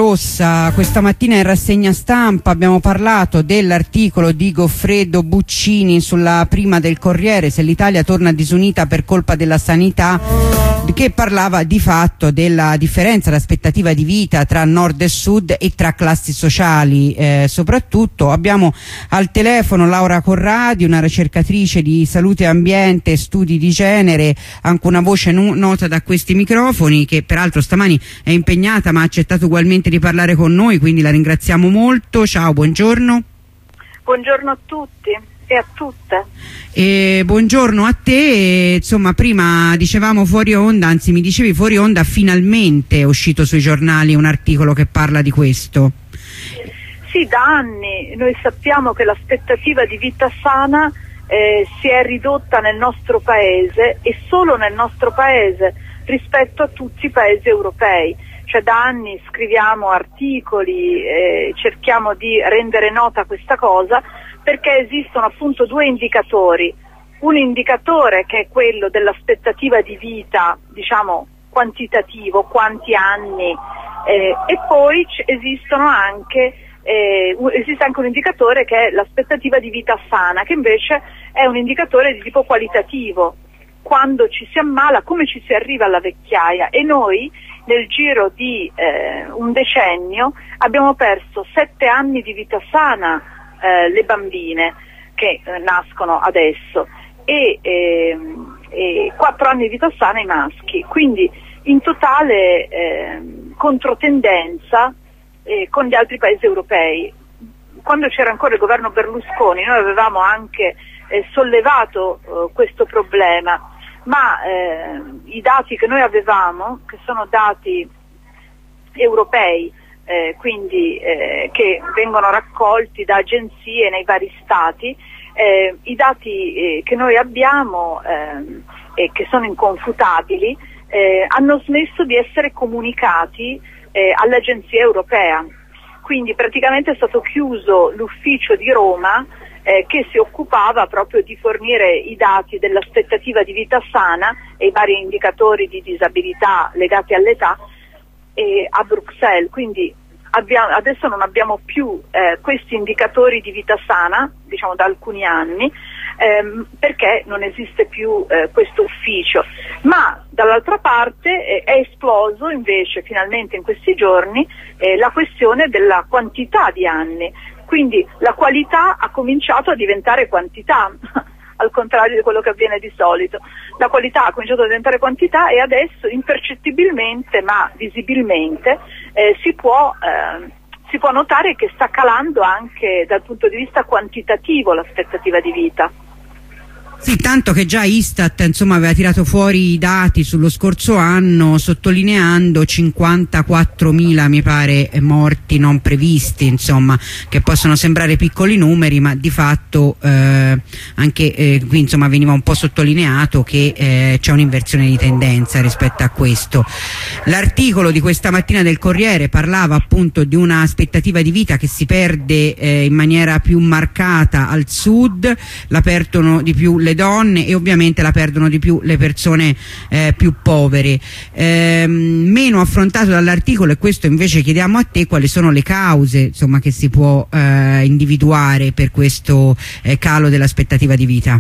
Rossa. Questa mattina in rassegna stampa abbiamo parlato dell'articolo di Goffredo Buccini sulla prima del Corriere, se l'Italia torna disunita per colpa della sanità, che parlava di fatto della differenza, l'aspettativa di vita tra nord e sud e tra classi sociali. Soprattutto abbiamo al telefono Laura Corradi, una ricercatrice di salute e ambiente e studi di genere, anche una voce nota da questi microfoni, che peraltro stamani è impegnata ma ha accettato ugualmente di parlare con noi, quindi la ringraziamo molto. Ciao, buongiorno. Buongiorno a tutti e a tutte. Buongiorno a te. Insomma, prima dicevamo fuori onda, anzi mi dicevi fuori onda, finalmente è uscito sui giornali un articolo che parla di questo. Sì, da anni noi sappiamo che l'aspettativa di vita sana si è ridotta nel nostro paese, e solo nel nostro paese rispetto a tutti i paesi europei. Cioè da anni scriviamo articoli, cerchiamo di rendere nota questa cosa, perché esistono appunto due indicatori. Un indicatore che è quello dell'aspettativa di vita, diciamo quantitativo, quanti anni, e poi esiste anche un indicatore che è l'aspettativa di vita sana, che invece è un indicatore di tipo qualitativo. Quando ci si ammala, come ci si arriva alla vecchiaia, e noi nel giro di un decennio abbiamo perso 7 anni di vita sana, le bambine che nascono adesso, e 4 anni di vita sana i maschi, quindi in totale controtendenza con gli altri paesi europei. Quando c'era ancora il governo Berlusconi noi avevamo anche sollevato questo problema, ma i dati che noi avevamo, che sono dati europei, quindi che vengono raccolti da agenzie nei vari stati, i dati che noi abbiamo e che sono inconfutabili hanno smesso di essere comunicati all'agenzia europea. Quindi praticamente è stato chiuso l'ufficio di Roma che si occupava proprio di fornire i dati dell'aspettativa di vita sana e i vari indicatori di disabilità legati all'età a Bruxelles. Quindi adesso non abbiamo più questi indicatori di vita sana, diciamo da alcuni anni, perché non esiste più questo ufficio. Ma dall'altra parte è esploso invece finalmente in questi giorni la questione della quantità di anni. Quindi la qualità ha cominciato a diventare quantità, al contrario di quello che avviene di solito. La qualità ha cominciato a diventare quantità, e adesso impercettibilmente ma visibilmente si può notare che sta calando anche dal punto di vista quantitativo l'aspettativa di vita. Sì, tanto che già Istat aveva tirato fuori i dati sullo scorso anno, sottolineando 54.000 mi pare morti non previsti, che possono sembrare piccoli numeri, ma di fatto anche qui veniva un po' sottolineato che c'è un'inversione di tendenza rispetto a questo. L'articolo di questa mattina del Corriere parlava appunto di una aspettativa di vita che si perde in maniera più marcata al sud, la perdono di più le donne e ovviamente la perdono di più le persone più povere. Meno affrontato dall'articolo, e questo invece chiediamo a te, quali sono le cause che si può individuare per questo calo dell'aspettativa di vita?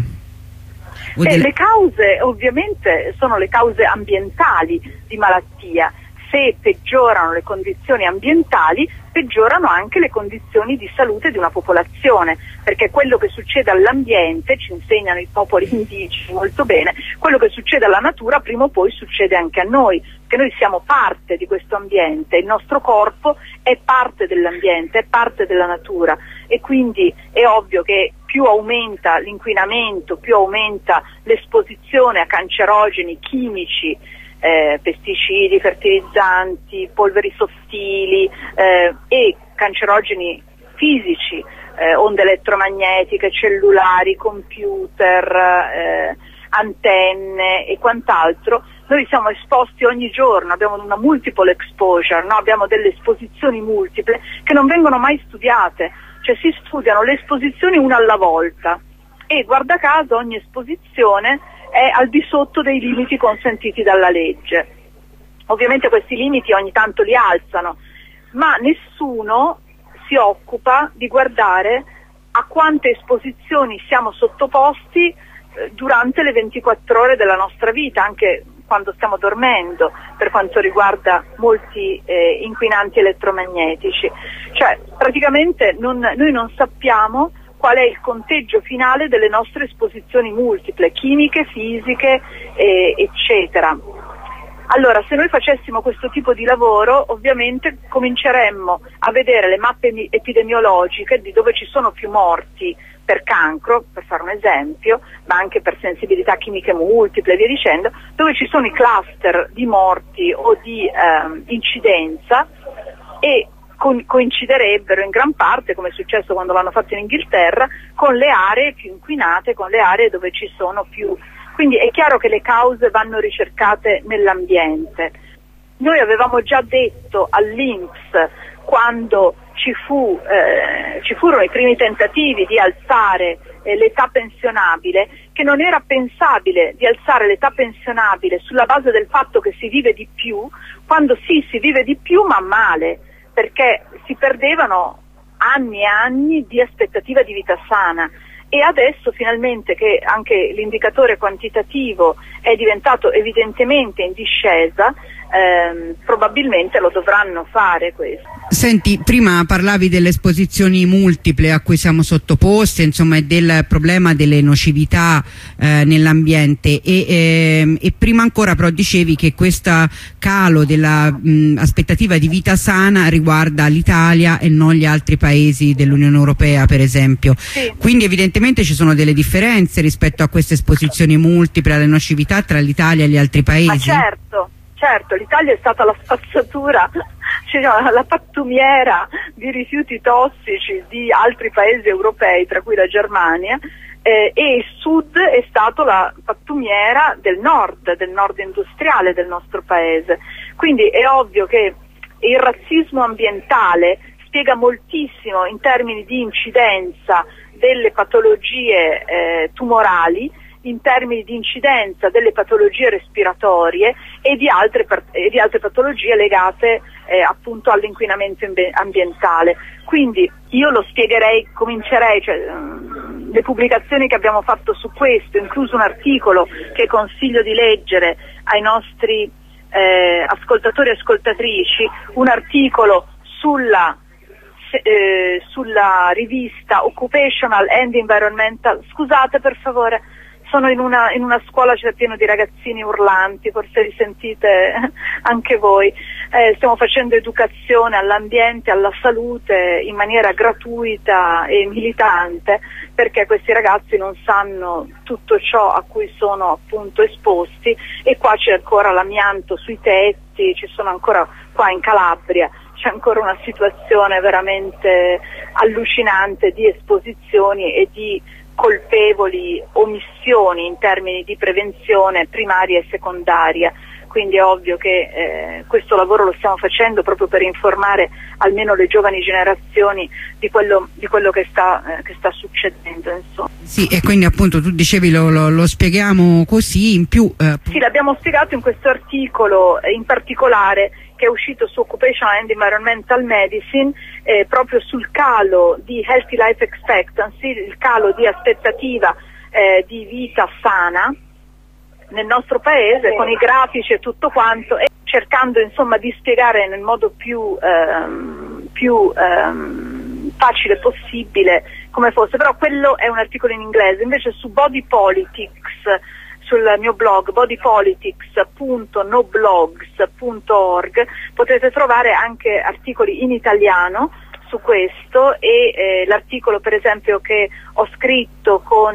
Le cause ovviamente sono le cause ambientali di malattia. Se peggiorano le condizioni ambientali, peggiorano anche le condizioni di salute di una popolazione, perché quello che succede all'ambiente, ci insegnano i popoli indigeni molto bene, quello che succede alla natura prima o poi succede anche a noi, perché noi siamo parte di questo ambiente, il nostro corpo è parte dell'ambiente, è parte della natura, e quindi è ovvio che più aumenta l'inquinamento, più aumenta l'esposizione a cancerogeni chimici, pesticidi, fertilizzanti, polveri sottili e cancerogeni fisici, onde elettromagnetiche, cellulari, computer, antenne e quant'altro. Noi siamo esposti ogni giorno, abbiamo una multiple exposure, no? Abbiamo delle esposizioni multiple che non vengono mai studiate, cioè si studiano le esposizioni una alla volta, e guarda caso ogni esposizione è al di sotto dei limiti consentiti dalla legge. Ovviamente questi limiti ogni tanto li alzano, ma nessuno si occupa di guardare a quante esposizioni siamo sottoposti durante le 24 ore della nostra vita, anche quando stiamo dormendo, per quanto riguarda molti inquinanti elettromagnetici. Cioè, praticamente noi non sappiamo qual è il conteggio finale delle nostre esposizioni multiple, chimiche, fisiche, eccetera. Allora, se noi facessimo questo tipo di lavoro, ovviamente cominceremmo a vedere le mappe epidemiologiche di dove ci sono più morti per cancro, per fare un esempio, ma anche per sensibilità chimiche multiple e via dicendo, dove ci sono i cluster di morti o di incidenza, e coinciderebbero in gran parte, come è successo quando l'hanno fatto in Inghilterra, con le aree più inquinate, con le aree dove ci sono più. Quindi è chiaro che le cause vanno ricercate nell'ambiente. Noi avevamo già detto all'INPS, quando ci furono i primi tentativi di alzare l'età pensionabile, che non era pensabile di alzare l'età pensionabile sulla base del fatto che si vive di più, quando sì, si vive di più ma male, perché si perdevano anni e anni di aspettativa di vita sana. E adesso finalmente che anche l'indicatore quantitativo è diventato evidentemente in discesa, probabilmente lo dovranno fare questo. Senti, prima parlavi delle esposizioni multiple a cui siamo sottoposti, insomma, e del problema delle nocività nell'ambiente, e prima ancora però dicevi che questo calo della aspettativa di vita sana riguarda l'Italia e non gli altri paesi dell'Unione Europea, per esempio. Sì. Quindi evidentemente ci sono delle differenze rispetto a queste esposizioni multiple alle nocività tra l'Italia e gli altri paesi? Ma certo, l'Italia è stata la spazzatura, cioè la pattumiera di rifiuti tossici di altri paesi europei, tra cui la Germania, e il sud è stato la pattumiera del nord industriale del nostro paese. Quindi è ovvio che il razzismo ambientale spiega moltissimo in termini di incidenza delle patologie tumorali, in termini di incidenza delle patologie respiratorie e di altre patologie legate appunto all'inquinamento ambientale. Quindi io lo spiegherei, comincerei, le pubblicazioni che abbiamo fatto su questo, incluso un articolo che consiglio di leggere ai nostri ascoltatori e ascoltatrici, un articolo sulla rivista Occupational and Environmental. Scusate per favore, sono in una scuola, c'è pieno di ragazzini urlanti, forse li sentite anche voi. Stiamo facendo educazione all'ambiente, alla salute in maniera gratuita e militante, perché questi ragazzi non sanno tutto ciò a cui sono appunto esposti, e qua c'è ancora l'amianto sui tetti, ci sono ancora, qua in Calabria c'è ancora una situazione veramente allucinante di esposizioni e di colpevoli omissioni in termini di prevenzione primaria e secondaria. Quindi è ovvio che questo lavoro lo stiamo facendo proprio per informare almeno le giovani generazioni di quello che sta succedendo, insomma. Sì, e quindi appunto tu dicevi lo spieghiamo così, in più Sì, l'abbiamo spiegato in questo articolo in particolare, che è uscito su Occupational and Environmental Medicine, proprio sul calo di Healthy Life Expectancy, il calo di aspettativa di vita sana nel nostro paese, con i grafici e tutto quanto, e cercando insomma di spiegare nel modo più facile possibile come fosse. Però quello è un articolo in inglese. Invece su Body Politics, sul mio blog bodypolitics.noblogs.org, potete trovare anche articoli in italiano su questo, e l'articolo per esempio che ho scritto con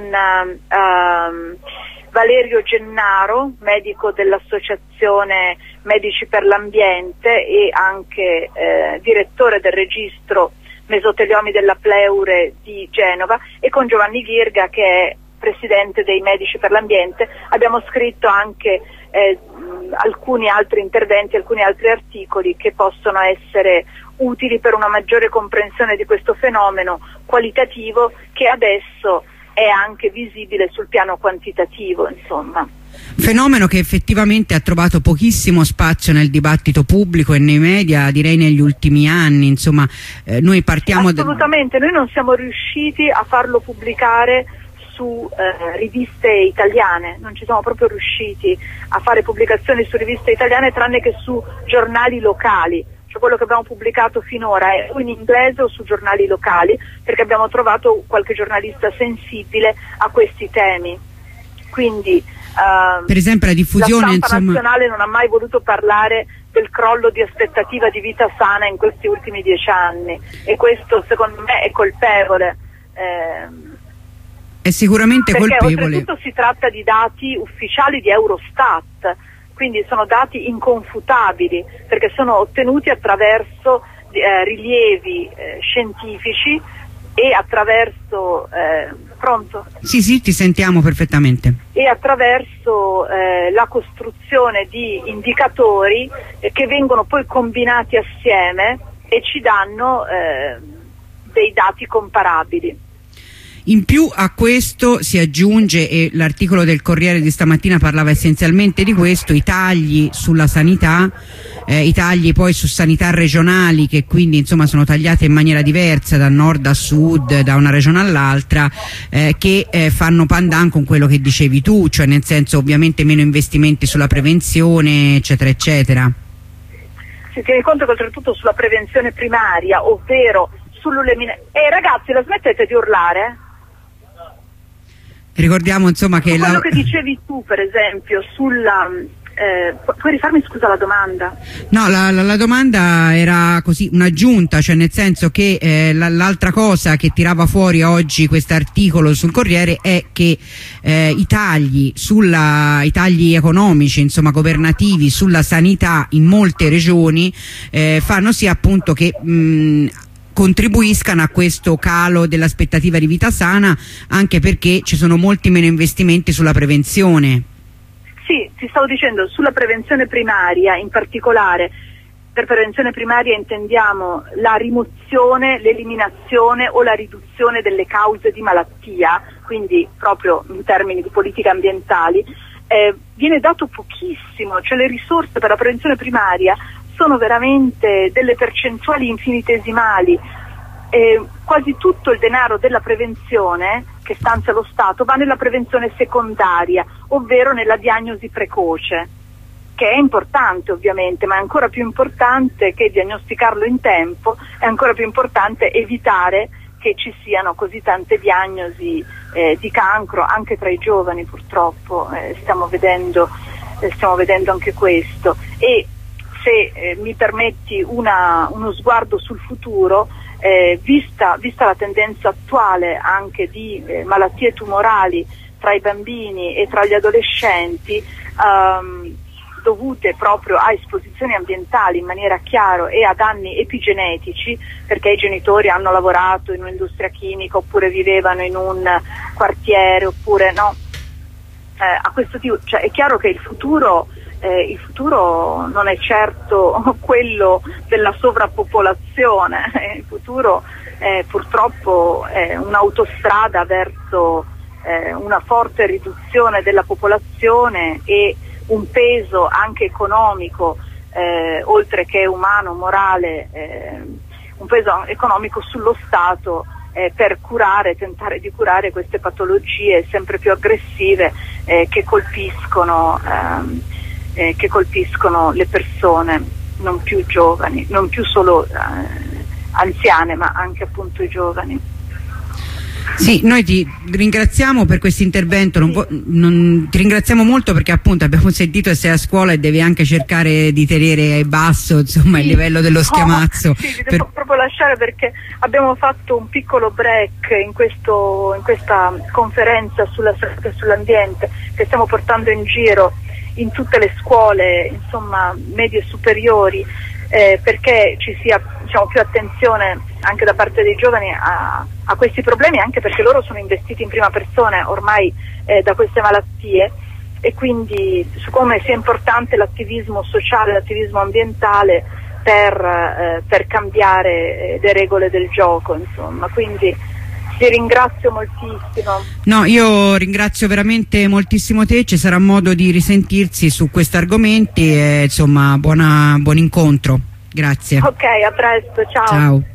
Valerio Gennaro, medico dell'Associazione Medici per l'Ambiente e anche direttore del registro Mesoteliomi della Pleure di Genova, e con Giovanni Ghirga, che è presidente dei Medici per l'Ambiente. Abbiamo scritto anche alcuni altri interventi, alcuni altri articoli che possono essere utili per una maggiore comprensione di questo fenomeno qualitativo, che adesso è anche visibile sul piano quantitativo, insomma. Fenomeno che effettivamente ha trovato pochissimo spazio nel dibattito pubblico e nei media, direi negli ultimi anni, insomma, noi partiamo... Assolutamente, noi non siamo riusciti a farlo pubblicare su riviste italiane, non ci siamo proprio riusciti a fare pubblicazioni su riviste italiane tranne che su giornali locali, cioè quello che abbiamo pubblicato finora è o in inglese o su giornali locali, perché abbiamo trovato qualche giornalista sensibile a questi temi. Quindi per esempio la diffusione, la stampa nazionale non ha mai voluto parlare del crollo di aspettativa di vita sana in questi ultimi 10 anni, e questo secondo me è colpevole. È sicuramente perché colpevole. Oltretutto si tratta di dati ufficiali di Eurostat, quindi sono dati inconfutabili perché sono ottenuti attraverso rilievi scientifici e attraverso pronto? Sì, ti sentiamo perfettamente. E attraverso la costruzione di indicatori che vengono poi combinati assieme e ci danno dei dati comparabili. In più a questo si aggiunge, e l'articolo del Corriere di stamattina parlava essenzialmente di questo, i tagli sulla sanità, i tagli poi su sanità regionali, che quindi insomma sono tagliate in maniera diversa da nord a sud, da una regione all'altra, che fanno pandan con quello che dicevi tu, cioè nel senso ovviamente meno investimenti sulla prevenzione, eccetera eccetera. Si tiene conto che oltretutto sulla prevenzione primaria, ovvero sull'eliminazione... ragazzi, la smettete di urlare? Ricordiamo insomma che quello che dicevi tu per esempio sulla puoi rifarmi scusa la domanda? No, la domanda era così un'aggiunta, cioè nel senso che l'altra cosa che tirava fuori oggi quest'articolo sul Corriere è che i tagli economici, insomma governativi sulla sanità in molte regioni fanno sì appunto che contribuiscano a questo calo dell'aspettativa di vita sana, anche perché ci sono molti meno investimenti sulla prevenzione. Sì, ti stavo dicendo, sulla prevenzione primaria in particolare. Per prevenzione primaria intendiamo la rimozione, l'eliminazione o la riduzione delle cause di malattia, quindi proprio in termini di politiche ambientali, viene dato pochissimo, cioè le risorse per la prevenzione primaria sono veramente delle percentuali infinitesimali. Quasi tutto il denaro della prevenzione che stanzia lo Stato va nella prevenzione secondaria, ovvero nella diagnosi precoce, che è importante ovviamente, ma è ancora più importante che diagnosticarlo in tempo, è ancora più importante evitare che ci siano così tante diagnosi di cancro anche tra i giovani, purtroppo stiamo vedendo anche questo. E se mi permetti uno sguardo sul futuro, vista la tendenza attuale anche di malattie tumorali tra i bambini e tra gli adolescenti, dovute proprio a esposizioni ambientali in maniera chiara e a danni epigenetici, perché i genitori hanno lavorato in un'industria chimica oppure vivevano in un quartiere oppure no, a questo tipo, cioè è chiaro che il futuro non è certo quello della sovrappopolazione, il futuro purtroppo è un'autostrada verso una forte riduzione della popolazione e un peso anche economico, oltre che umano, morale, un peso economico sullo Stato per tentare di curare queste patologie sempre più aggressive che colpiscono le persone non più giovani, non più solo anziane, ma anche appunto i giovani. Sì, noi ti ringraziamo per questo intervento, ti ringraziamo molto perché appunto abbiamo sentito che sei a scuola e devi anche cercare di tenere basso insomma il livello dello schiamazzo. Sì, ti devo proprio lasciare perché abbiamo fatto un piccolo break in questa conferenza sulla salute e sull'ambiente che stiamo portando in giro in tutte le scuole, insomma medie e superiori, perché ci sia più attenzione anche da parte dei giovani a questi problemi, anche perché loro sono investiti in prima persona ormai da queste malattie, e quindi su come sia importante l'attivismo sociale, l'attivismo ambientale per cambiare le regole del gioco, insomma. Quindi Ti ringrazio moltissimo. No, io ringrazio veramente moltissimo te, ci sarà modo di risentirsi su questi argomenti e insomma buon incontro. Grazie. Ok, a presto, ciao. Ciao.